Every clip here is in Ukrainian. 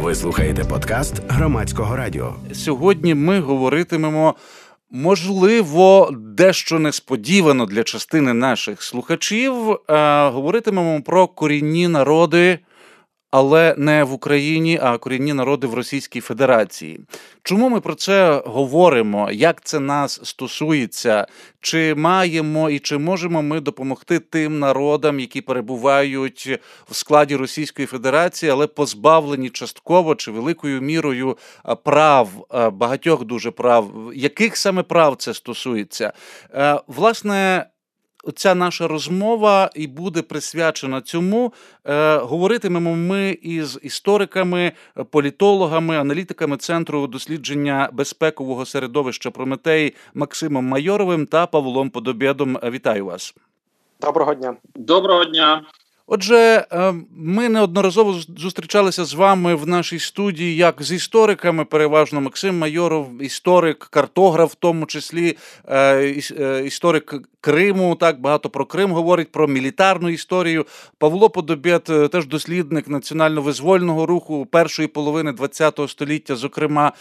Ви слухаєте подкаст Громадського радіо. Сьогодні ми говоритимемо, можливо, дещо несподівано для частини наших слухачів, говоритимемо про корінні народи, але не в Україні, а корінні народи в Російській Федерації. Чому ми про це говоримо? Як це нас стосується? Чи маємо і чи можемо ми допомогти тим народам, які перебувають в складі Російської Федерації, але позбавлені частково чи великою мірою прав, багатьох дуже прав? Яких саме прав це стосується? Власне, ця наша розмова і буде присвячена цьому. Говоритимемо ми із істориками, політологами, аналітиками Центру дослідження безпекового середовища «Прометей» Максимом Майоровим та Павлом Подобєдом. Вітаю вас. Доброго дня. Доброго дня. Отже, ми неодноразово зустрічалися з вами в нашій студії як з істориками, переважно Максим Майоров, історик, картограф в тому числі, історик Криму, так, багато про Крим говорить, про мілітарну історію. Павло Подобєд теж дослідник національно-визвольного руху першої половини ХХ століття, зокрема.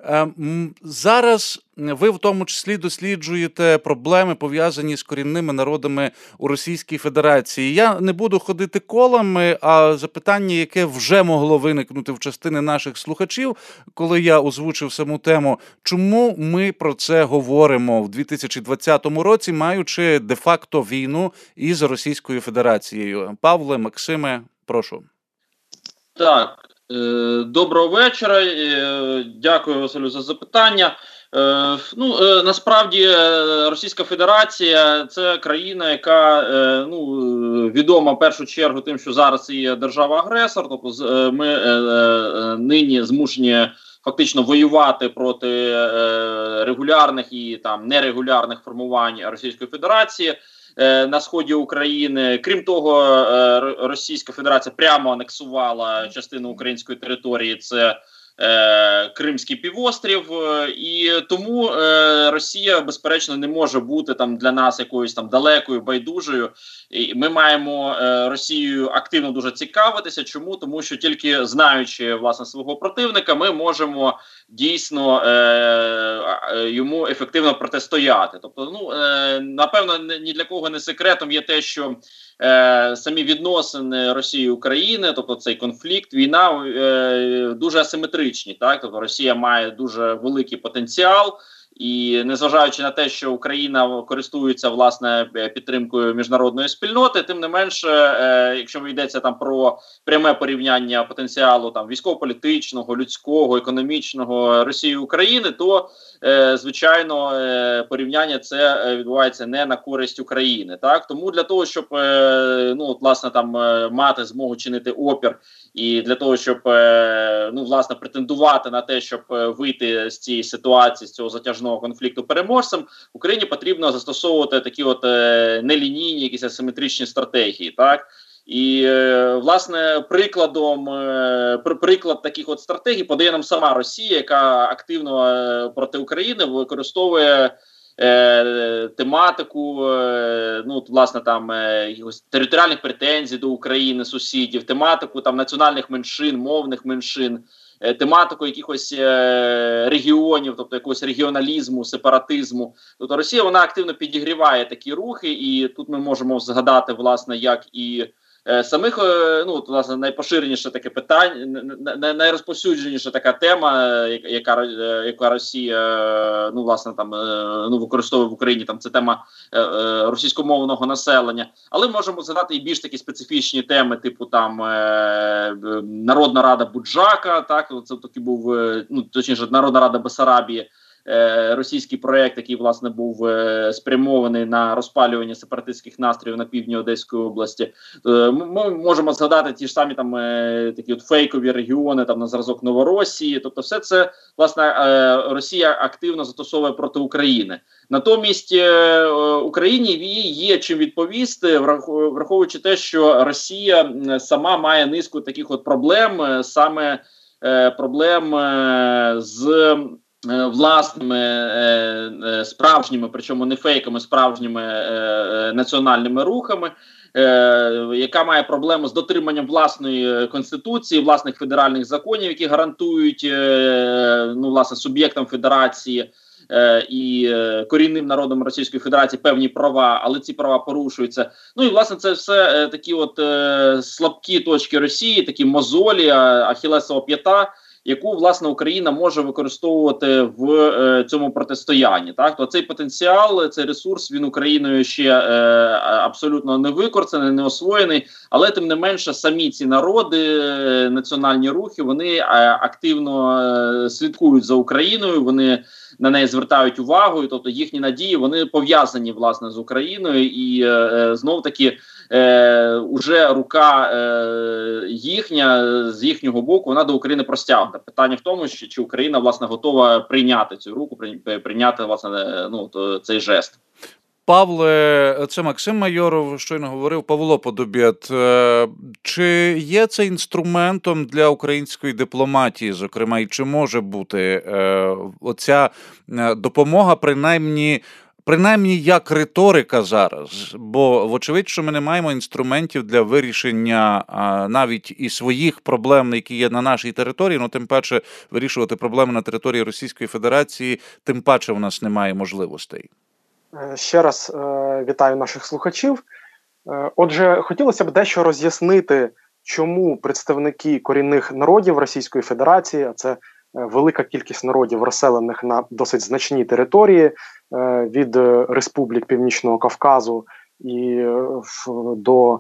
Зараз ви в тому числі досліджуєте проблеми, пов'язані з корінними народами у Російській Федерації. Я не буду ходити колами, а запитання, яке вже могло виникнути в частини наших слухачів, коли я озвучив саму тему, чому ми про це говоримо в 2020 році, маючи де-факто війну із Російською Федерацією. Павле, Максиме, прошу. Так, доброго вечора. Дякую, Василю, за запитання. Насправді Російська Федерація – це країна, яка відома в першу чергу тим, що зараз є держава-агресор. Тобто ми нині змушені фактично воювати проти регулярних і там нерегулярних формувань Російської Федерації на сході України. Крім того, Російська Федерація прямо анексувала частину української території, це Кримський півострів, і тому Росія, безперечно, не може бути там для нас якоюсь там далекою, байдужою. І ми маємо Росією активно дуже цікавитися. Чому? Тому що тільки знаючи, власне, свого противника, ми можемо дійсно йому ефективно протистояти. Тобто, напевно, ні для кого не секретом є те, що самі відносини Росії і України, тобто цей конфлікт, війна, дуже асиметричні. Так? Тобто Росія має дуже великий потенціал, і незважаючи на те, що Україна користується, власне, підтримкою міжнародної спільноти, тим не менше, якщо йдеться там про пряме порівняння потенціалу там військово-політичного, людського, економічного Росії і України, то, звичайно, порівняння це відбувається не на користь України. Так? Тому для того, щоб власне, там, мати змогу чинити опір і для того, щоб власне, претендувати на те, щоб вийти з цієї ситуації, з цього затяжного конфлікту переможцем, Україні потрібно застосовувати такі от нелінійні, якісь асиметричні стратегії, так? І, власне, приклад таких от стратегій подає нам сама Росія, яка активно проти України використовує тематику, власне, там, територіальних претензій до України, сусідів, тематику там національних меншин, мовних меншин, тематику якихось регіонів, тобто якогось регіоналізму, сепаратизму. Тобто Росія, вона активно підігріває такі рухи, і тут ми можемо згадати, власне, як і самих, власне, найпоширеніше таке питання, найрозповсюдженіша така тема, яка Росія, власне, там, використовує в Україні, там, це тема російськомовного населення. Але можемо згадати і більш такі специфічні теми, типу, там, Народна Рада Буджака, так, це такий був, точніше, Народна Рада Бессарабії, російський проєкт, який, власне, був спрямований на розпалювання сепаратистських настроїв на півдні Одеської області. Ми можемо згадати ті ж самі там такі от фейкові регіони, там на зразок Новоросії. Тобто все це, власне, Росія активно застосовує проти України. Натомість Україні є чим відповісти, враховуючи те, що Росія сама має низку таких от проблем, саме проблем з власними справжніми, причому не фейками, справжніми національними рухами. яка має проблему з дотриманням власної конституції, власних федеральних законів, які гарантують власне суб'єктам федерації і корінним народом Російської Федерації певні права, але ці права порушуються. Ну і власне це все такі от слабкі точки Росії, такі мозолі, ахілесова п'ята, яку, власне, Україна може використовувати в цьому протистоянні. Так? То цей потенціал, цей ресурс, він Україною ще абсолютно не використаний, не освоєний, але тим не менше самі ці народи, національні рухи, вони активно слідкують за Україною, вони на неї звертають увагу, і, тобто їхні надії, вони пов'язані, власне, з Україною, і знов-таки уже рука їхня, з їхнього боку, вона до України простягнута. Питання в тому, чи Україна, власне, готова прийняти цю руку, прийняти, власне, цей жест. Павле, це Максим Майоров щойно говорив, Павло Подобєд. Чи є це інструментом для української дипломатії, зокрема, і чи може бути оця допомога, принаймні як риторика зараз? Бо, вочевидь, що ми не маємо інструментів для вирішення навіть і своїх проблем, які є на нашій території, тим паче вирішувати проблеми на території Російської Федерації, тим паче в нас немає можливостей. Ще раз вітаю наших слухачів. Отже, хотілося б дещо роз'яснити, чому представники корінних народів Російської Федерації, а це велика кількість народів, розселених на досить значній території, від республік Північного Кавказу і до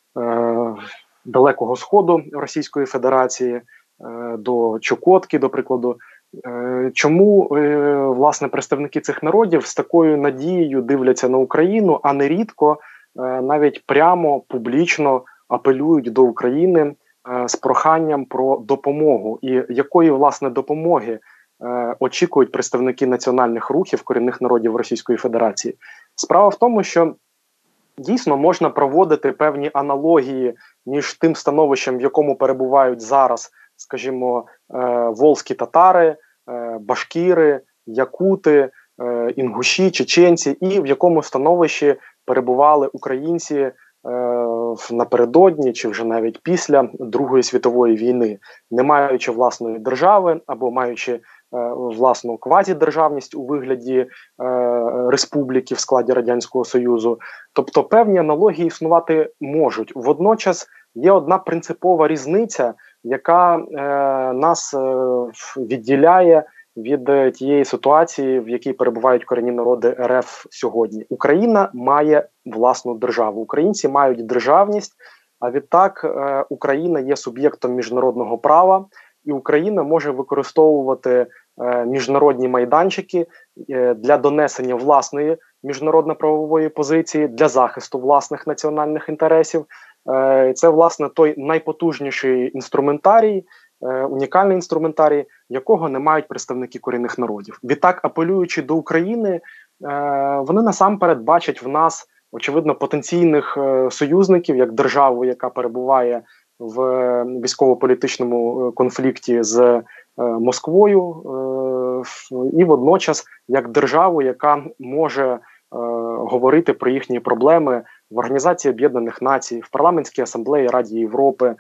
Далекого Сходу Російської Федерації, до Чукотки, до прикладу. Чому, власне, представники цих народів з такою надією дивляться на Україну, а нерідко навіть прямо, публічно апелюють до України з проханням про допомогу? І якої, власне, допомоги очікують представники національних рухів корінних народів Російської Федерації? Справа в тому, що дійсно можна проводити певні аналогії між тим становищем, в якому перебувають зараз, скажімо, волзькі татари, башкіри, якути, інгуші, чеченці, і в якому становищі перебували українці напередодні чи вже навіть після Другої світової війни, не маючи власної держави або маючи власну квазідержавність у вигляді республіки в складі Радянського Союзу. Тобто певні аналогії існувати можуть. Водночас є одна принципова різниця, яка нас відділяє від тієї ситуації, в якій перебувають корінні народи РФ сьогодні. Україна має власну державу. Українці мають державність, а відтак Україна є суб'єктом міжнародного права, і Україна може використовувати міжнародні майданчики для донесення власної міжнародно-правової позиції, для захисту власних національних інтересів. Це, власне, той найпотужніший інструментарій, унікальний інструментарій, якого не мають представники корінних народів. Відтак, апелюючи до України, вони насамперед бачать в нас, очевидно, потенційних союзників, як державу, яка перебуває в військово-політичному конфлікті з Москвою, і водночас як державу, яка може говорити про їхні проблеми в Організації Об'єднаних Націй, в Парламентській асамблеї Раді Європи,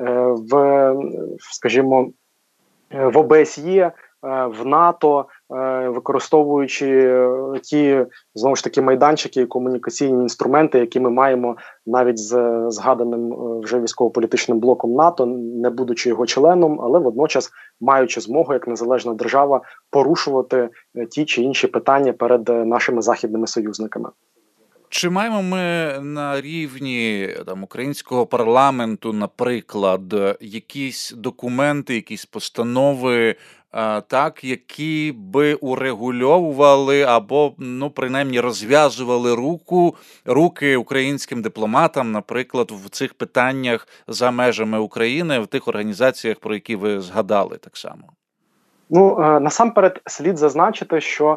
скажімо, в ОБСЄ, в НАТО, використовуючи ті, знову ж таки, майданчики і комунікаційні інструменти, які ми маємо навіть з згаданим вже військово-політичним блоком НАТО, не будучи його членом, але водночас маючи змогу, як незалежна держава, порушувати ті чи інші питання перед нашими західними союзниками. Чи маємо ми на рівні українського парламенту, наприклад, якісь документи, якісь постанови, які би урегульовували або, принаймні, розв'язували руки українським дипломатам, наприклад, в цих питаннях за межами України, в тих організаціях, про які ви згадали так само? Насамперед слід зазначити, що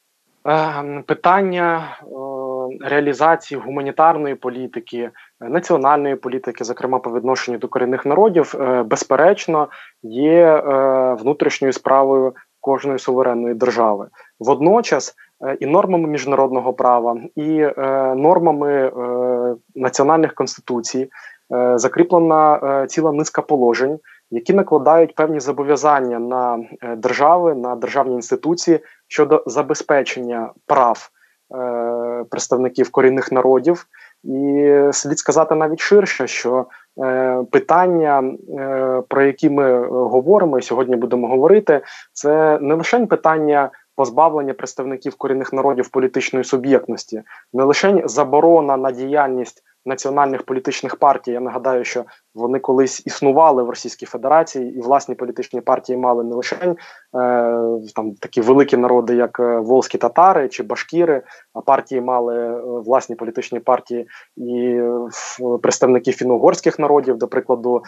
питання реалізації гуманітарної політики, національної політики, зокрема по відношенню до корінних народів, безперечно, є внутрішньою справою кожної суверенної держави. Водночас і нормами міжнародного права, і нормами національних конституцій закріплена ціла низка положень, які накладають певні зобов'язання на держави, на державні інституції щодо забезпечення прав представників корінних народів. І слід сказати навіть ширше, що питання, про які ми говоримо і сьогодні будемо говорити, це не лише питання позбавлення представників корінних народів політичної суб'єктності, не лише заборона на діяльність національних політичних партій. Я нагадаю, що вони колись існували в Російській Федерації, і власні політичні партії мали не лише там такі великі народи, як волзькі татари чи башкіри, а партії мали власні політичні партії і представники фіно-угорських народів, до прикладу,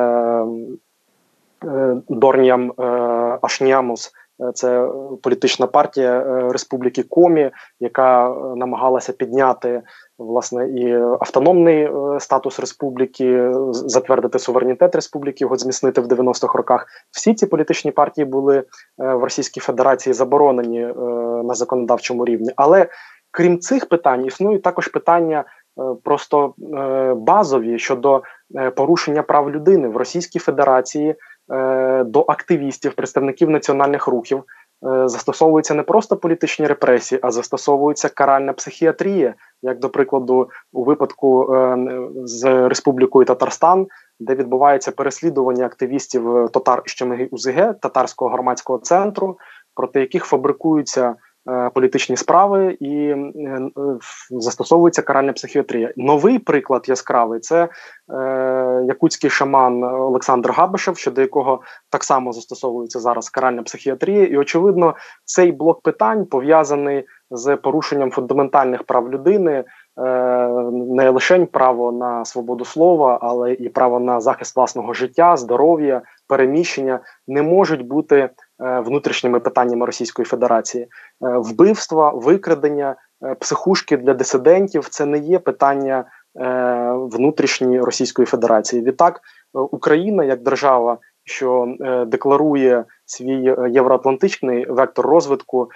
Дорням Ашнямус. Це політична партія Республіки Комі, яка намагалася підняти, власне, і автономний статус республіки, затвердити суверенітет республіки, його зміцнити в 90-х роках. Всі ці політичні партії були в Російській Федерації заборонені на законодавчому рівні. Але крім цих питань, існують також питання просто базові щодо порушення прав людини в Російській Федерації. До активістів, представників національних рухів застосовуються не просто політичні репресії, а застосовується каральна психіатрія, як, до прикладу, у випадку з Республікою Татарстан, де відбувається переслідування активістів Татар-Ищемги-УЗГ, татарського громадського центру, проти яких фабрикуються політичні справи і застосовується каральна психіатрія. Новий приклад яскравий – це якутський шаман Олександр Габишев, щодо якого так само застосовується зараз каральна психіатрія. І, очевидно, цей блок питань пов'язаний з порушенням фундаментальних прав людини, не лише право на свободу слова, але і право на захист власного життя, здоров'я, переміщення, не можуть бути внутрішніми питаннями Російської Федерації. Вбивства, викрадення, психушки для дисидентів – це не є питання внутрішньої Російської Федерації. Відтак, Україна як держава, що декларує свій євроатлантичний вектор розвитку,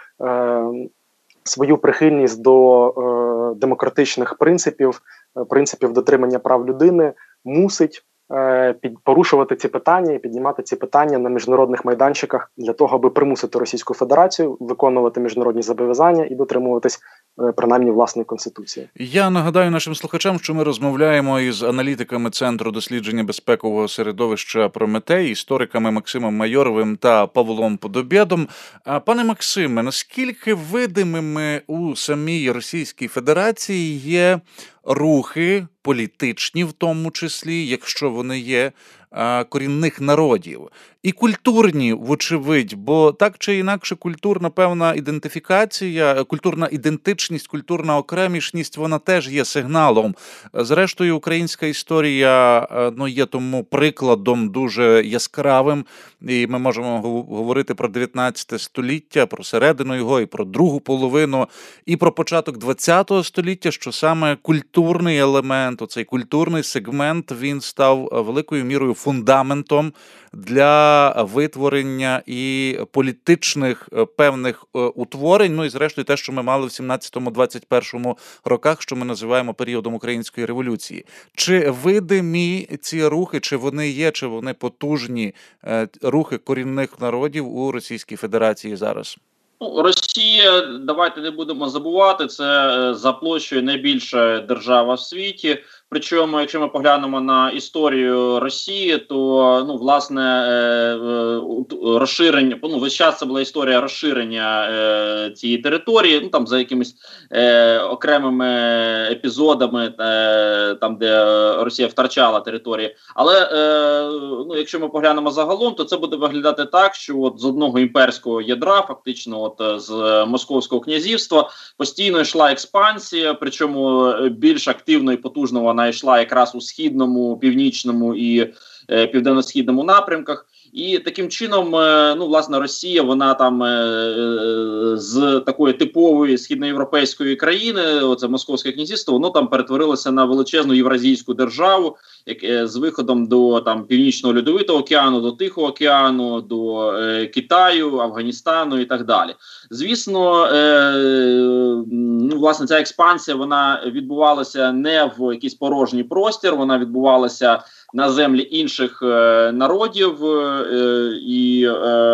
свою прихильність до демократичних принципів дотримання прав людини, мусить порушувати ці питання і піднімати ці питання на міжнародних майданчиках для того, аби примусити Російську Федерацію виконувати міжнародні зобов'язання і дотримуватись принаймні власної конституції. Я нагадаю нашим слухачам, що ми розмовляємо із аналітиками Центру дослідження безпекового середовища «Прометей», істориками Максимом Майоровим та Павлом Подобєдом. Пане Максиме, наскільки видимими у самій Російській Федерації є рухи політичні, в тому числі, якщо вони є, корінних народів, і культурні, вочевидь, бо так чи інакше культурна певна ідентифікація, культурна ідентичність, культурна окремішність, вона теж є сигналом. Зрештою, українська історія є тому прикладом дуже яскравим, і ми можемо говорити про 19 століття, про середину його, і про другу половину, і про початок 20 століття, що саме культурний елемент, оцей культурний сегмент, він став великою мірою фундаментом для витворення і політичних певних утворень, і зрештою те, що ми мали в 17-21 роках, що ми називаємо періодом Української революції. Чи видимі ці рухи, чи вони є, чи вони потужні рухи корінних народів у Російській Федерації зараз? Росія, давайте не будемо забувати, це за площею найбільша держава в світі. Причому, якщо ми поглянемо на історію Росії, то власне розширення, весь час це була історія розширення цієї території, там за якимись окремими епізодами, там де Росія втрачала території. Але якщо ми поглянемо загалом, то це буде виглядати так, що з одного імперського ядра, фактично з Московського князівства, постійно йшла експансія, причому більш активно і потужно вона йшла якраз у східному, північному і південно-східному напрямках. І таким чином, власне, Росія, вона там з такої типової східноєвропейської країни, оце Московське князівство, воно там перетворилося на величезну євразійську державу. з виходом до там Північного Льодовитого океану, до Тихого океану, до Китаю, Афганістану і так далі. Звісно, власне, ця експансія, вона відбувалася не в якийсь порожній простір, вона відбувалася на землі інших народів, і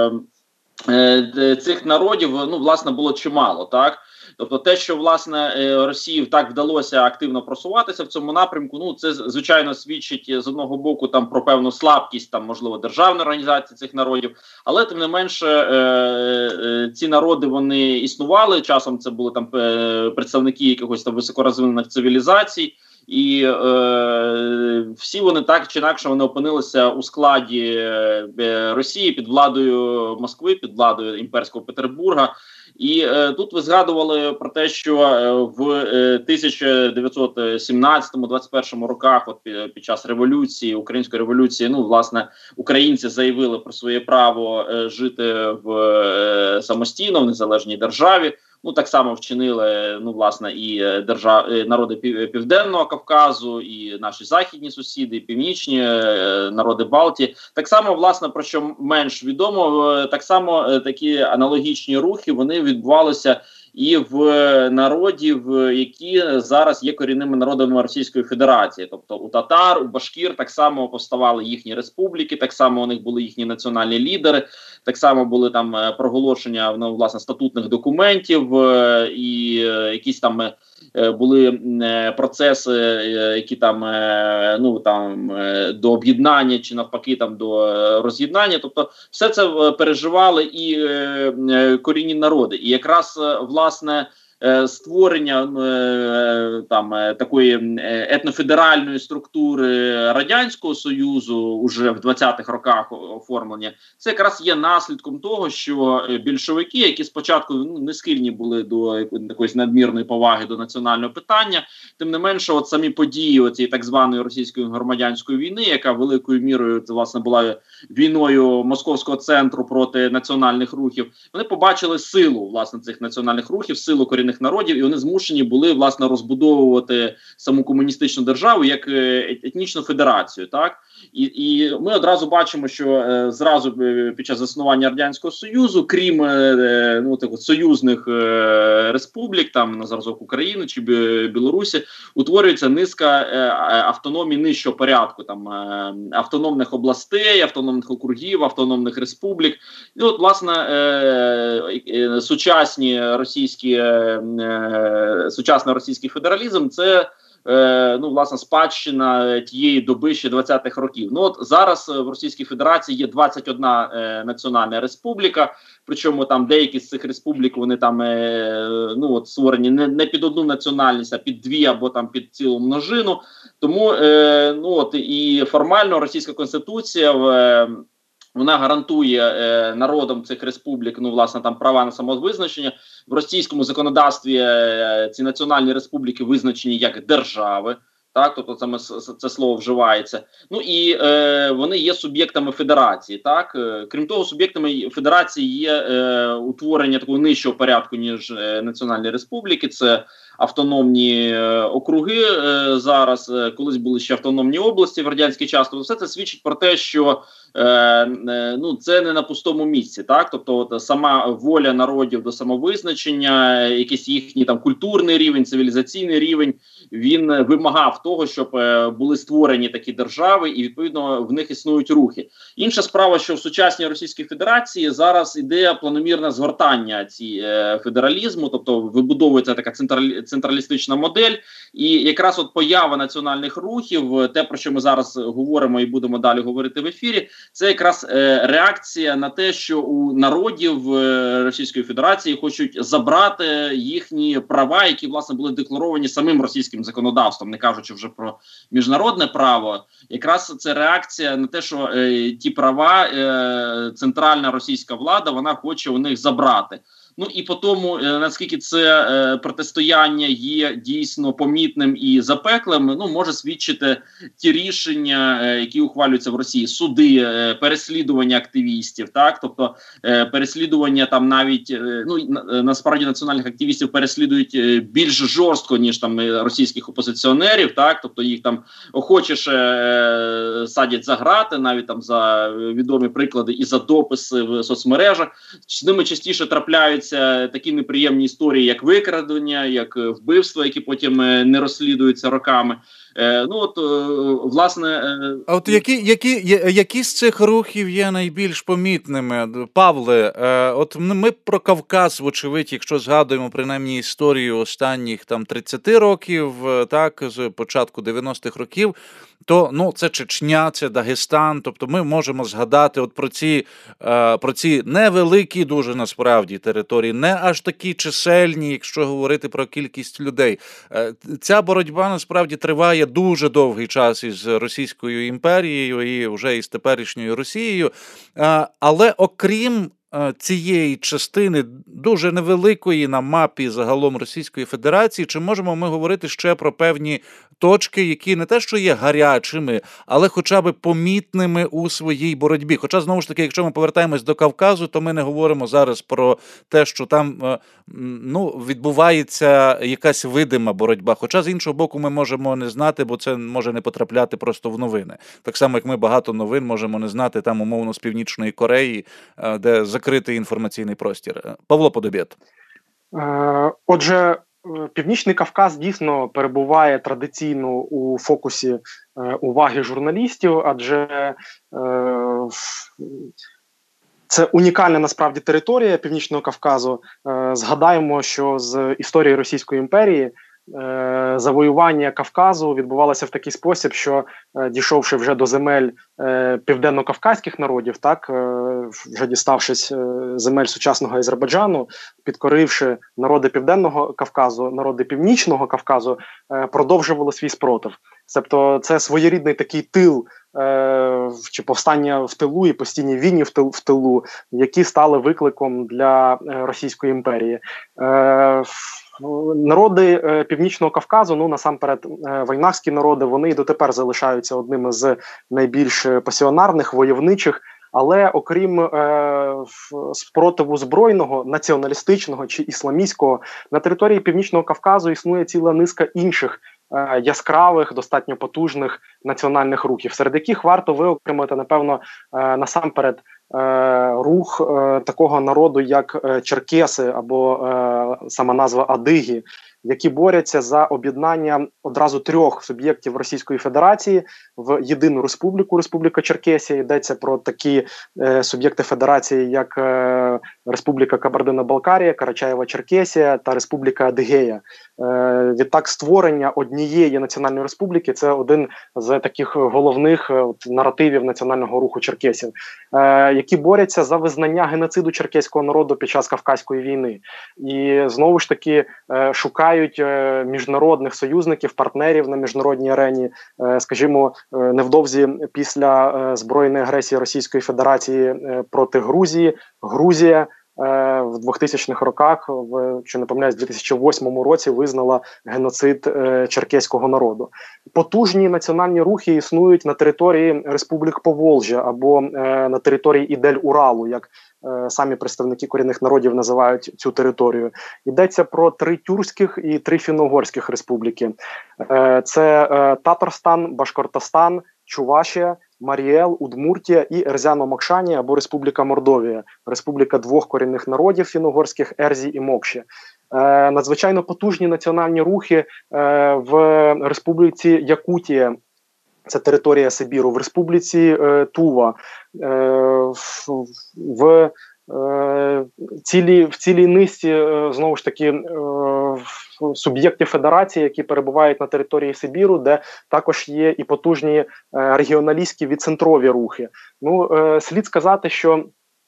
цих народів, власне, було чимало, так? Тобто те, що, власне, Росії так вдалося активно просуватися в цьому напрямку, це, звичайно, свідчить з одного боку там про певну слабкість, там, можливо, державної організації цих народів, але, тим не менше, ці народи, вони існували, часом це були там представники якихось там високорозвинених цивілізацій, і всі вони так чи інакше вони опинилися у складі Росії під владою Москви, під владою імперського Петербурга. І тут ви згадували про те, що в 1917-21 роках, от під час революції, української революції, власне, українці заявили про своє право жити в самостійно, в незалежній державі. Так само вчинили, власне, і народи Південного Кавказу, і наші західні сусіди, і північні народи Балтії. Так само, власне, про що менш відомо, так само такі аналогічні рухи, вони відбувалися і в народів, які зараз є корінними народами Російської Федерації. Тобто у татар, у башкір так само повставали їхні республіки, так само у них були їхні національні лідери, так само були там проголошення, власне, статутних документів, і якісь там були процеси, які там, до об'єднання чи навпаки там до роз'єднання. Тобто все це переживали і корінні народи. І якраз, власне, створення такої етнофедеральної структури Радянського Союзу уже в 20-х роках оформлення, це якраз є наслідком того, що більшовики, які спочатку не схильні були до якоїсь надмірної поваги до національного питання, тим не менше, от самі події цієї так званої російської громадянської війни, яка великою мірою, власне, була війною московського центру проти національних рухів, вони побачили силу, власне, цих національних рухів, силу корінних народів, і вони змушені були, власне, розбудовувати саму комуністичну державу як етнічну федерацію, так? І ми одразу бачимо, що зразу під час заснування Радянського Союзу, крім союзних республік, там на зразок України чи Білорусі, утворюється низка автономій нижчого порядку, там автономних областей, автономних округів, автономних республік. І от, власне, сучасний російський федералізм – це власне, спадщина тієї доби ще 20-х років. От зараз в Російській Федерації є 21 національна республіка, причому там деякі з цих республік, вони там створені не під одну національність, а під дві або там під цілу множину. Тому і формально російська конституція вона гарантує народам цих республік, власне, там права на самовизначення. В російському законодавстві ці національні республіки визначені як держави, так, тобто це слово вживається. І вони є суб'єктами федерації, так. Крім того, суб'єктами федерації є утворення такого нижчого порядку, ніж національні республіки. Це автономні округи зараз, колись були ще автономні області в радянський час. Тобто все це свідчить про те, що це не на пустому місці, так? Тобто сама воля народів до самовизначення, якийсь їхній там культурний рівень, цивілізаційний рівень, він вимагав того, щоб були створені такі держави і, відповідно, в них існують рухи. Інша справа, що в сучасній Російській Федерації зараз іде планомірне згортання федералізму, тобто вибудовується така централістична модель, і якраз от поява національних рухів, те, про що ми зараз говоримо і будемо далі говорити в ефірі, це якраз реакція на те, що у народів Російської Федерації хочуть забрати їхні права, які, власне, були декларовані самим російським законодавством, не кажучи вже про міжнародне право. Якраз це реакція на те, що ті права центральна російська влада, вона хоче у них забрати. Ну і по тому, наскільки це протистояння є дійсно помітним і запеклим, ну може свідчити ті рішення, які ухвалюються в Росії, суди, переслідування активістів, так, тобто переслідування там навіть, ну насправді національних активістів переслідують більш жорстко, ніж там російських опозиціонерів, так, тобто їх там охочіше садять за грати, навіть там за відомі приклади і за дописи в соцмережах. З ними частіше трапляються такі неприємні історії, як викрадення, як вбивства, які потім не розслідуються роками. Ну от, власне... А от які з цих рухів є найбільш помітними? Павле, от ми про Кавказ, вочевидь, якщо згадуємо принаймні історію останніх там 30 років, так, з початку 90-х років, то ну, це Чечня, це Дагестан, тобто ми можемо згадати от про ці невеликі дуже насправді території, не аж такі чисельні, якщо говорити про кількість людей. Ця боротьба насправді триває дуже довгий час із Російською імперією і вже із теперішньою Росією, але окрім цієї частини дуже невеликої на мапі загалом Російської Федерації, чи можемо ми говорити ще про певні точки, які не те, що є гарячими, але хоча б помітними у своїй боротьбі? Хоча, знову ж таки, якщо ми повертаємось до Кавказу, то ми не говоримо зараз про те, що там відбувається якась видима боротьба. Хоча, з іншого боку, ми можемо не знати, бо це може не потрапляти просто в новини. Так само, як ми багато новин можемо не знати там, умовно, з Північної Кореї, де закритий інформаційний простір. Павло Подобєт. Отже, Північний Кавказ дійсно перебуває традиційно у фокусі уваги журналістів, адже це унікальна насправді територія Північного Кавказу. Згадаємо, що з історії Російської імперії завоювання Кавказу відбувалося в такий спосіб, що дійшовши вже до земель південно-кавказьких народів, так, вже діставшись земель сучасного Азербайджану, підкоривши народи Південного Кавказу, народи Північного Кавказу, продовжували свій спротив. Тобто це своєрідний такий тил, чи повстання в тилу і постійні війни в тилу, які стали викликом для Російської імперії. Народи Північного Кавказу, ну насамперед войнахські народи, вони і дотепер залишаються одними з найбільш пасіонарних, войовничих, але окрім спротиву збройного, націоналістичного чи ісламістського, на території Північного Кавказу існує ціла низка інших яскравих, достатньо потужних національних рухів, серед яких варто виокремити, напевно, насамперед рух такого народу, як черкеси, або сама назва адиги, які борються за об'єднання одразу трьох суб'єктів Російської Федерації в єдину республіку, Республіка Черкесія. Йдеться про такі суб'єкти федерації, як Республіка Кабардино-Балкарія, Карачаєво-Черкесія та Республіка Адигея. Відтак, створення однієї національної республіки – це один з таких головних наративів національного руху черкесів, які борються за визнання геноциду черкеського народу під час Кавказької війни. І знову ж таки шукають міжнародних союзників, партнерів на міжнародній арені. Скажімо, невдовзі після збройної агресії Російської Федерації проти Грузії, Грузія в 2000-х роках, якщо не помиляюсь, в 2008 році визнала геноцид черкеського народу. Потужні національні рухи існують на території республік Поволжя або на території Ідель-Уралу, як самі представники корінних народів називають цю територію. Йдеться про 3 тюркських і 3 фінно-угорських республіки. Це Татарстан, Башкортостан, Чувашія, Маріел, Удмуртія і Ерзяно-Мокшанія або Республіка Мордовія, республіка 2 корінних народів фінно-угорських Ерзі і Мокші. Надзвичайно потужні національні рухи в Республіці Якутія, це територія Сибіру, в Республіці Тува, в цілій низці, знову ж таки, суб'єктів федерації, які перебувають на території Сибіру, де також є і потужні регіоналістські відцентрові рухи. Ну, слід сказати, що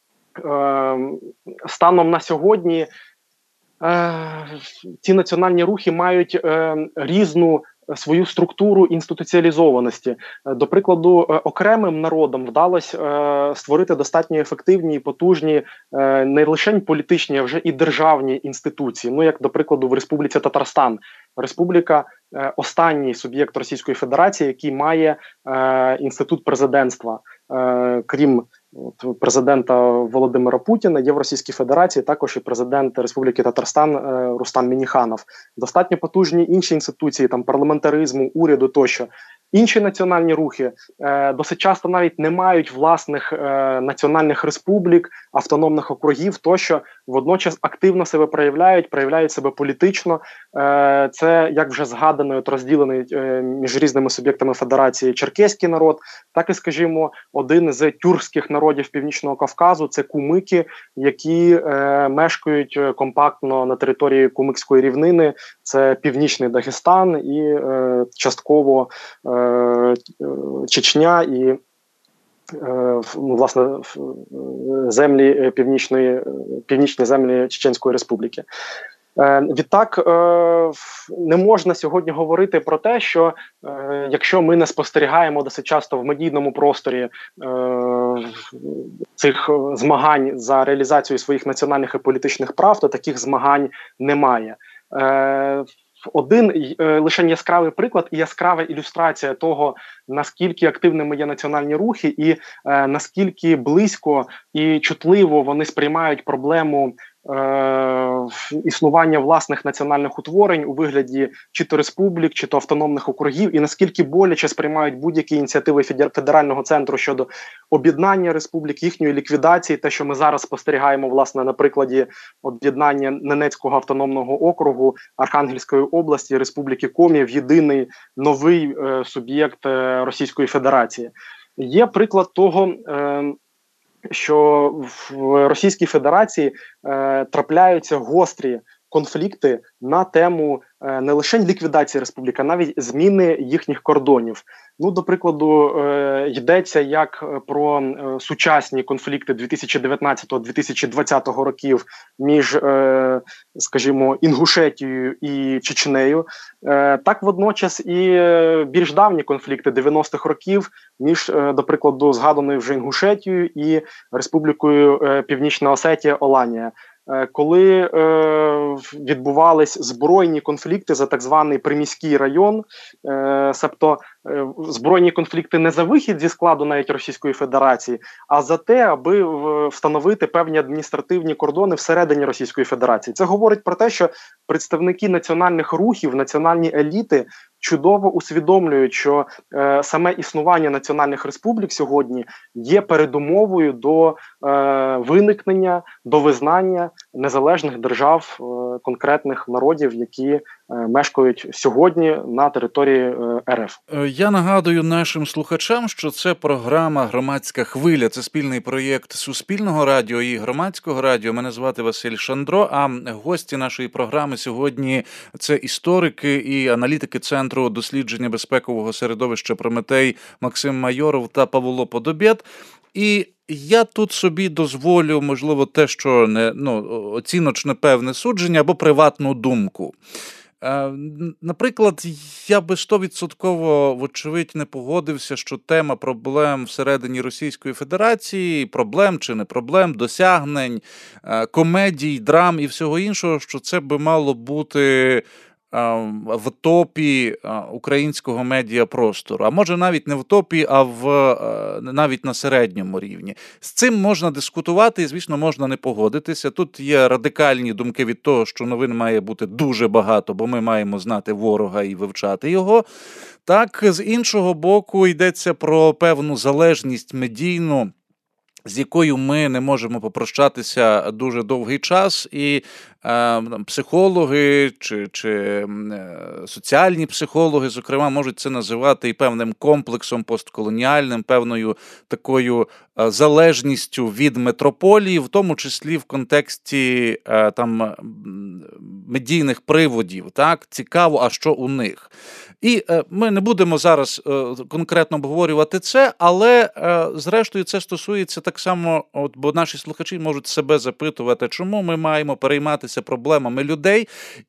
станом на сьогодні ці національні рухи мають різну свою структуру інституціалізованості. До прикладу, окремим народам вдалося створити достатньо ефективні і потужні не лише політичні, а вже і державні інституції. Ну, як, до прикладу, в Республіці Татарстан. Республіка – останній суб'єкт Російської Федерації, який має інститут президентства. Крім президента Володимира Путіна, є в Російській Федерації також і президент Республіки Татарстан Рустам Мініханов. Достатньо потужні інші інституції, там парламентаризму, уряду тощо. Інші національні рухи досить часто навіть не мають власних національних республік, автономних округів тощо, водночас активно себе проявляють себе політично. Це, як вже згадано, розділений між різними суб'єктами Федерації черкеський народ, так і, скажімо, один з тюркських народів Північного Кавказу – це кумики, які мешкають компактно на території Кумикської рівнини, це Північний Дагестан і частково Чечня і власне землі північні землі Чеченської Республіки. Відтак, не можна сьогодні говорити про те, що якщо ми не спостерігаємо досить часто в медійному просторі цих змагань за реалізацію своїх національних і політичних прав, то таких змагань немає. Один лише яскравий приклад і яскрава ілюстрація того, наскільки активними є національні рухи і наскільки близько і чутливо вони сприймають проблему існування власних національних утворень у вигляді чи то республік, чи то автономних округів, і наскільки боляче сприймають будь-які ініціативи федерального центру щодо об'єднання республік, їхньої ліквідації, те, що ми зараз спостерігаємо, власне, на прикладі об'єднання Ненецького автономного округу Архангельської області, Республіки Комі в єдиний новий суб'єкт Російської Федерації. Є приклад того, що в Російській Федерації трапляються гострі конфлікти на тему не лише ліквідації республік, а навіть зміни їхніх кордонів. Ну, до прикладу, йдеться як про сучасні конфлікти 2019-2020 років між, скажімо, Інгушетією і Чечнею, так водночас і більш давні конфлікти 90-х років між, до прикладу, згаданою вже Інгушетією і Республікою Північна Осетія Оланія. Коли відбувались збройні конфлікти за так званий приміський район, себто збройні конфлікти не за вихід зі складу навіть Російської Федерації, а за те, аби встановити певні адміністративні кордони всередині Російської Федерації. Це говорить про те, що представники національних рухів, національні еліти чудово усвідомлюють, що саме існування національних республік сьогодні є передумовою до виникнення, до визнання незалежних держав, конкретних народів, які мешкають сьогодні на території РФ. Я нагадую нашим слухачам, що це програма «Громадська хвиля». Це спільний проєкт Суспільного радіо і Громадського радіо. Мене звати Василь Шандро, а гості нашої програми сьогодні – це історики і аналітики Центру дослідження безпекового середовища «Прометей» Максим Майоров та Павло Подобєд. І я тут собі дозволю, можливо, те, що оціночне певне судження або приватну думку. Наприклад, я би 100% вочевидь не погодився, що тема проблем всередині Російської Федерації, проблем чи не проблем, досягнень, комедій, драм і всього іншого, що це би мало бути в топі українського медіапростору. А може навіть не в топі, а навіть на середньому рівні. З цим можна дискутувати і, звісно, можна не погодитися. Тут є радикальні думки від того, що новин має бути дуже багато, бо ми маємо знати ворога і вивчати його. Так, з іншого боку, йдеться про певну залежність медійну, з якою ми не можемо попрощатися дуже довгий час, і психологи чи соціальні психологи, зокрема, можуть це називати і певним комплексом постколоніальним, певною такою залежністю від метрополії, в тому числі в контексті медійних приводів. Так? Цікаво, а що у них? І ми не будемо зараз конкретно обговорювати це, але зрештою це стосується так само, бо наші слухачі можуть себе запитувати, чому ми маємо перейматися проблемами людей,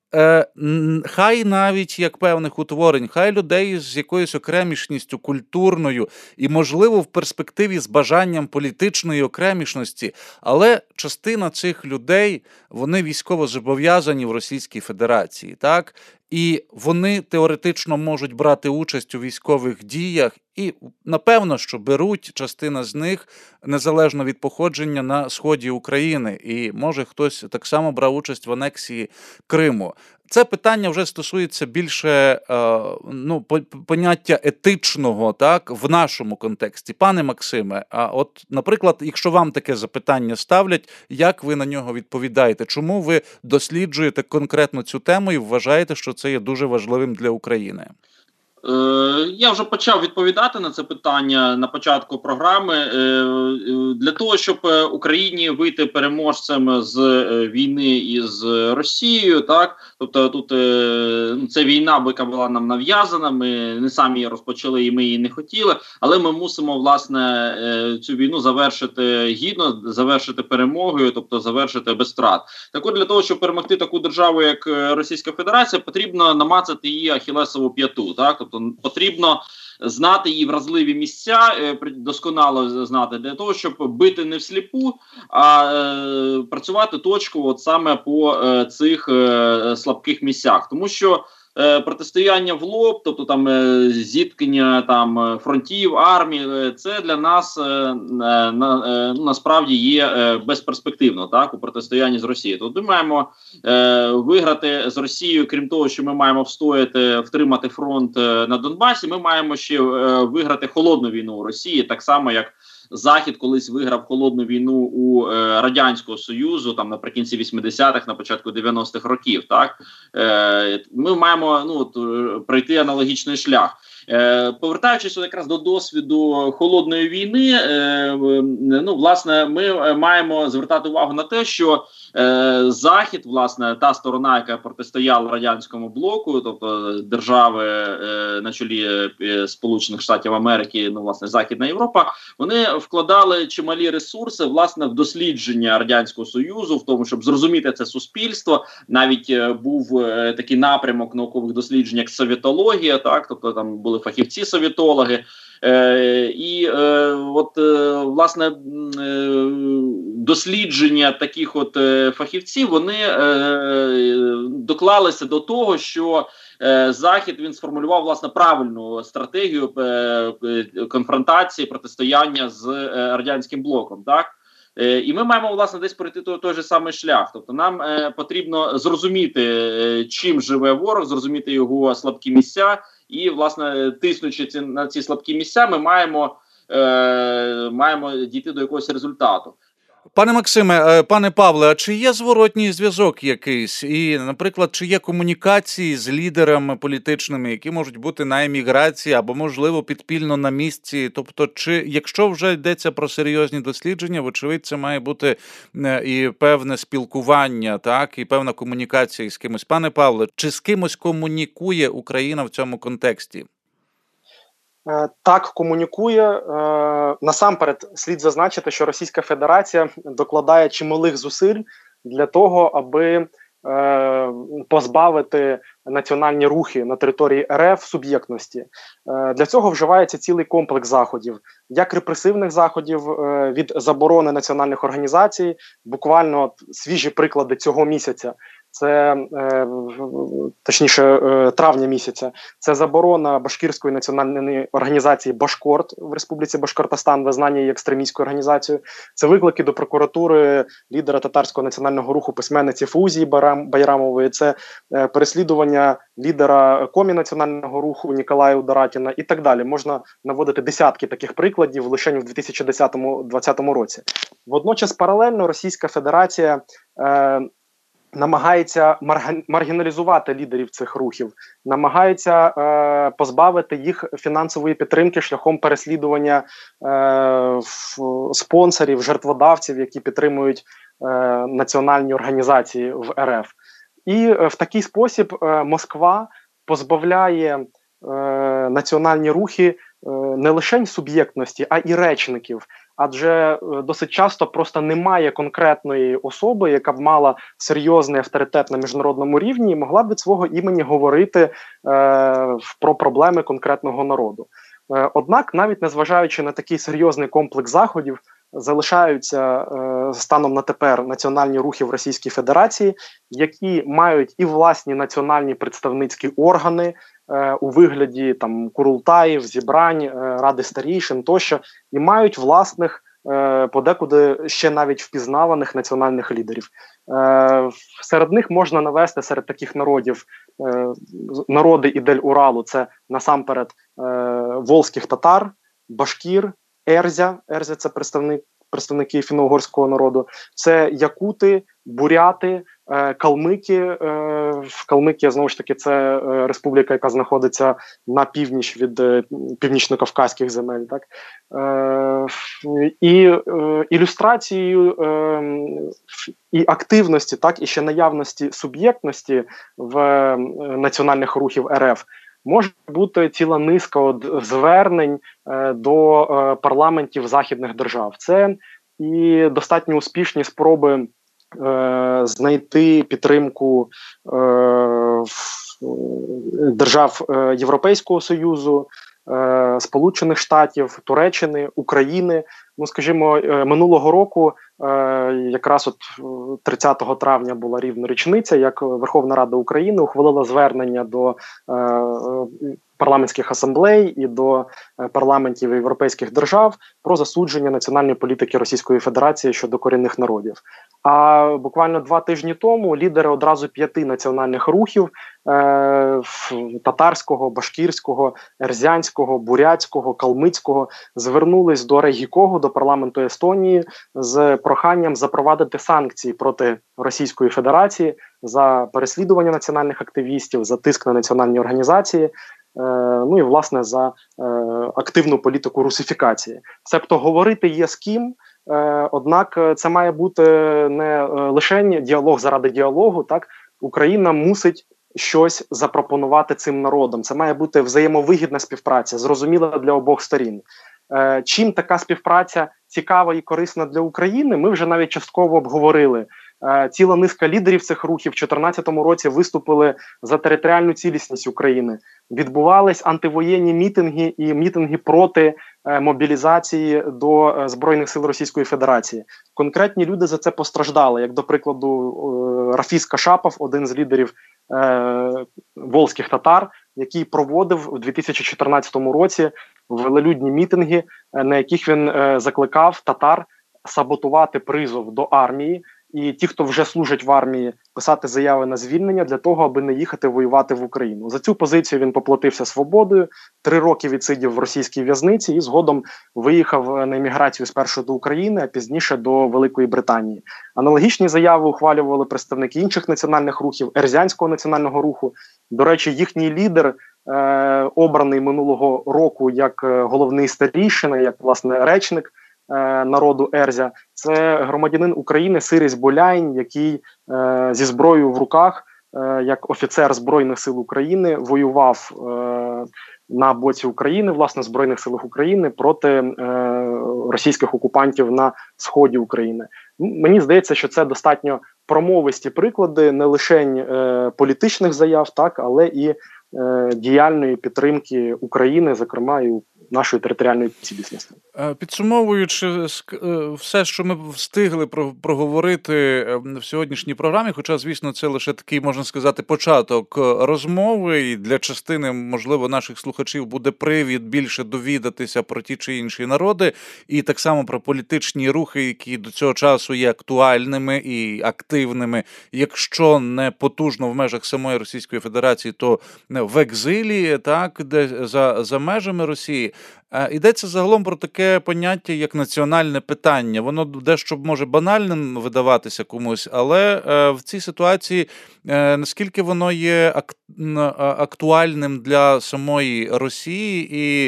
хай навіть як певних утворень, хай людей з якоюсь окремішністю культурною і, можливо, в перспективі з бажанням політичної окремішності, але частина цих людей, вони військово зобов'язані в Російській Федерації, так? І вони теоретично можуть брати участь у військових діях і, напевно, що беруть частина з них, незалежно від походження, на сході України. І, може, хтось так само брав участь в анексії Криму. Це питання вже стосується більше поняття етичного, так, в нашому контексті. Пане Максиме, а от, наприклад, якщо вам таке запитання ставлять, як ви на нього відповідаєте? Чому ви досліджуєте конкретно цю тему і вважаєте, що це є дуже важливим для України? Я вже почав відповідати на це питання на початку програми. Для того, щоб Україні вийти переможцем з війни із Росією, так, тобто тут це війна, яка була нам нав'язана, ми не самі її розпочали і ми її не хотіли, але ми мусимо, власне, цю війну завершити гідно, завершити перемогою, тобто завершити без втрат. Так от, для того, щоб перемогти таку державу, як Російська Федерація, потрібно намацати її ахілесову п'яту, так, тобто потрібно знати її вразливі місця, досконало знати, для того, щоб бити не всліпу, а працювати точково от саме по цих слабких місцях. Тому що протистояння в лоб, тобто там зіткнення там фронтів, армії, це для нас насправді є безперспективно, так, у протистоянні з Росією. Тобто ми маємо виграти з Росією, крім того, що ми маємо втримати фронт на Донбасі, ми маємо ще виграти холодну війну у Росії, так само як Захід колись виграв холодну війну у Радянського Союзу, там наприкінці 80-х, на початку 90-х років. Так? Ми маємо пройти аналогічний шлях. Повертаючись якраз до досвіду холодної війни, власне, ми маємо звертати увагу на те, що Захід, власне, та сторона, яка протистояла радянському блоку, тобто держави на чолі Сполучених Штатів Америки, власне, Західна Європа, вони вкладали чималі ресурси, власне, в дослідження Радянського Союзу, в тому, щоб зрозуміти це суспільство. Навіть був такий напрямок наукових досліджень, як совєтологія, так, тобто там були фахівці-совєтологи. Власне, дослідження таких фахівців, вони доклалися до того, що Захід, він сформулював, власне, правильну стратегію конфронтації, протистояння з радянським блоком, так? І ми маємо, власне, десь пройти той же самий шлях. Тобто нам потрібно зрозуміти, чим живе ворог, зрозуміти його слабкі місця, і, власне, тиснучи на ці слабкі місця, ми маємо дійти до якогось результату. Пане Максиме, пане Павле, а чи є зворотній зв'язок якийсь? І, наприклад, чи є комунікації з лідерами політичними, які можуть бути на еміграції або, можливо, підпільно на місці? Тобто, якщо вже йдеться про серйозні дослідження, вочевидь, це має бути і певне спілкування, так, і певна комунікація з кимось. Пане Павле, чи з кимось комунікує Україна в цьому контексті? Так, комунікує. Насамперед, слід зазначити, що Російська Федерація докладає чималих зусиль для того, аби позбавити національні рухи на території РФ суб'єктності. Для цього вживається цілий комплекс заходів, як репресивних заходів від заборони національних організацій, буквально свіжі приклади цього місяця. Це, точніше, травня місяця, це заборона Башкирської національної організації «Башкорт» в Республіці Башкортостан, визнання її екстремістською організацією. Це виклики до прокуратури лідера татарського національного руху письменниці Фаузії Байрамової, це переслідування лідера комі національного руху Ніколая Ударатіна і так далі. Можна наводити десятки таких прикладів лише в 2010-2020 році. Водночас паралельно Російська Федерація намагається маргіналізувати лідерів цих рухів, намагається позбавити їх фінансової підтримки шляхом переслідування спонсорів, жертводавців, які підтримують національні організації в РФ. І в такий спосіб Москва позбавляє національні рухи не лише суб'єктності, а і речників. Адже досить часто просто немає конкретної особи, яка б мала серйозний авторитет на міжнародному рівні і могла б від свого імені говорити про проблеми конкретного народу. Однак, навіть незважаючи на такий серйозний комплекс заходів, залишаються станом на тепер національні рухи в Російській Федерації, які мають і власні національні представницькі органи у вигляді там курултаїв, зібрань, ради старійшин тощо, і мають власних подекуди ще навіть впізнаваних національних лідерів. Серед них можна навести, серед таких народів, народи Ідель-Уралу, це насамперед волзьких татар, башкір, Ерзя – це представники фінно-угорського народу, це якути, буряти, калмики. Калмикія, знову ж таки, це республіка, яка знаходиться на північ від північно-кавказьких земель. Так? І ілюстрацією і активності, так, і ще наявності суб'єктності в національних рухів РФ може бути ціла низка звернень до парламентів західних держав. Це і достатньо успішні спроби знайти підтримку держав Європейського Союзу, Сполучених Штатів, Туреччини, України. Ну, скажімо, минулого року, якраз от 30 травня була рівно річниця, як Верховна Рада України ухвалила звернення до парламентських асамблей і до парламентів європейських держав про засудження національної політики Російської Федерації щодо корінних народів. А буквально 2 тижні тому лідери одразу 5 національних рухів татарського, башкірського, ерзянського, бурятського, калмицького звернулись до Рейгікогу, до парламенту Естонії з проханням запровадити санкції проти Російської Федерації за переслідування національних активістів, за тиск на національні організації, ну і, власне, за активну політику русифікації. Себто говорити є з ким, однак це має бути не лише діалог заради діалогу, так? Україна мусить щось запропонувати цим народам. Це має бути взаємовигідна співпраця, зрозуміла для обох сторін. Чим така співпраця цікава і корисна для України, ми вже навіть частково обговорили. Ціла низка лідерів цих рухів в 2014 році виступили за територіальну цілісність України. Відбувались антивоєнні мітинги і мітинги проти мобілізації до Збройних сил Російської Федерації. Конкретні люди за це постраждали, як, до прикладу, Рафіс Кашапов, один з лідерів волзьких татар, який проводив у 2014 році велелюдні мітинги, на яких він закликав татар саботувати призов до армії, і ті, хто вже служать в армії, писати заяви на звільнення для того, аби не їхати воювати в Україну. За цю позицію він поплатився свободою, 3 роки відсидів в російській в'язниці і згодом виїхав на еміграцію спершу до України, а пізніше до Великої Британії. Аналогічні заяви ухвалювали представники інших національних рухів, Ерзянського національного руху. До речі, їхній лідер, обраний минулого року як головний старійшина, як, власне, речник народу Ерзя, це громадянин України Сиріс Боляйн, який зі зброєю в руках, як офіцер Збройних сил України, воював на боці України, власне, Збройних силах України проти російських окупантів на сході України. Мені здається, що це достатньо промовисті приклади не лише політичних заяв, так, але і діяльної підтримки України, зокрема і нашої територіальної цілісності. Підсумовуючи все, що ми встигли проговорити в сьогоднішній програмі, хоча, звісно, це лише такий, можна сказати, початок розмови, і для частини, можливо, наших слухачів буде привід більше довідатися про ті чи інші народи, і так само про політичні рухи, які до цього часу є актуальними і активними, якщо не потужно в межах самої Російської Федерації, то в екзилі, так, де за межами Росії. Йдеться загалом про таке поняття, як національне питання. Воно дещо може банальним видаватися комусь, але в цій ситуації наскільки воно є актуальним для самої Росії і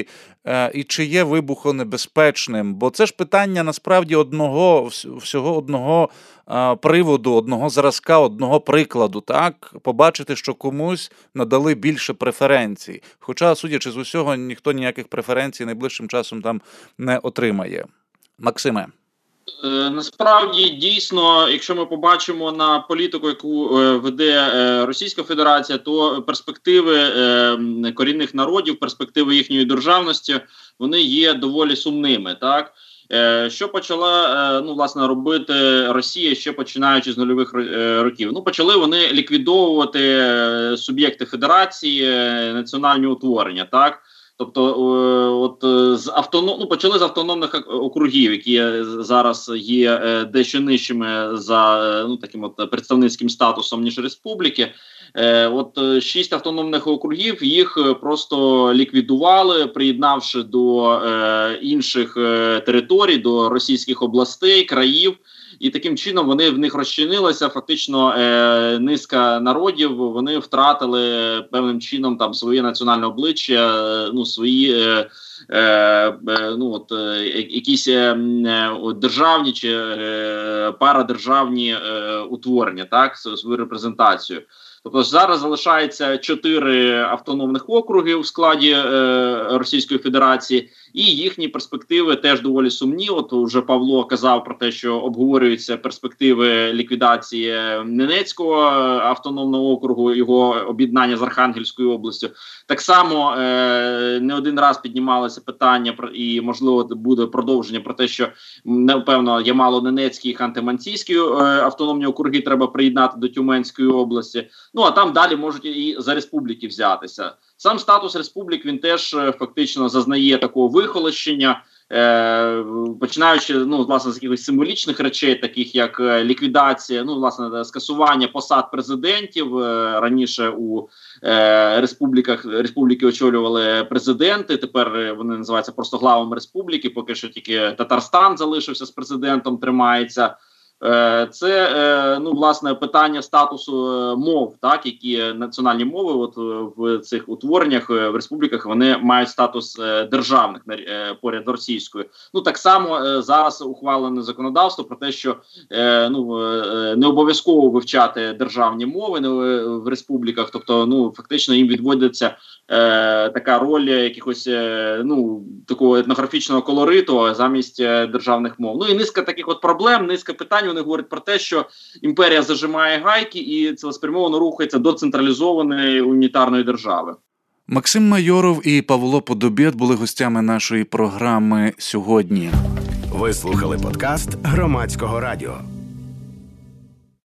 і чи є вибухонебезпечним? Бо це ж питання насправді всього одного приводу, одного зразка, одного прикладу, так? Побачити, що комусь надали більше преференцій. Хоча, судячи з усього, ніхто ніяких преференцій найближчим часом там не отримає. Максиме. Насправді, дійсно, якщо ми побачимо на політику, яку веде Російська Федерація, то перспективи корінних народів, перспективи їхньої державності, вони є доволі сумними, так? Що почала, власне, робити Росія ще починаючи з нульових років? Почали вони ліквідовувати суб'єкти федерації, національні утворення, так? Тобто, почали з автономних округів, які зараз є дещо нижчими за таким представницьким статусом, ніж республіки. 6 автономних округів, їх просто ліквідували, приєднавши до інших територій, до російських областей, країв. І таким чином вони в них розчинилися, фактично низка народів, вони втратили певним чином там своє національне обличчя, свої якісь державні чи парадержавні утворення, так, свою репрезентацію. Тобто зараз залишається 4 автономних округи у складі Російської Федерації, і їхні перспективи теж доволі сумні. От уже Павло казав про те, що обговорюються перспективи ліквідації Ненецького автономного округу, його об'єднання з Архангельською областю. Так само не один раз піднімалося питання і, можливо, буде продовження про те, що, напевно, Ямало-Ненецький і Ханти-Мансійські автономні округи треба приєднати до Тюменської області. А там далі можуть і за республіки взятися. Сам статус республік, він теж фактично зазнає такого вихолощення, починаючи, власне, з якихось символічних речей, таких як ліквідація, власне, скасування посад президентів. Раніше у республіки очолювали президенти, тепер вони називаються просто главами республіки, поки що тільки Татарстан залишився з президентом, тримається. Це, власне, питання статусу мов, так, які національні мови в цих утвореннях, в республіках, вони мають статус державних поряд з російською. Так само зараз ухвалене законодавство про те, що не обов'язково вивчати державні мови в республіках, тобто, фактично їм відводиться така роль якихось, такого етнографічного колориту замість державних мов. І низка таких проблем, низка питань. Вони говорять про те, що імперія зажимає гайки і цілеспрямовано рухається до централізованої унітарної держави. Максим Майоров і Павло Подобєд були гостями нашої програми сьогодні. Ви слухали подкаст Громадського радіо.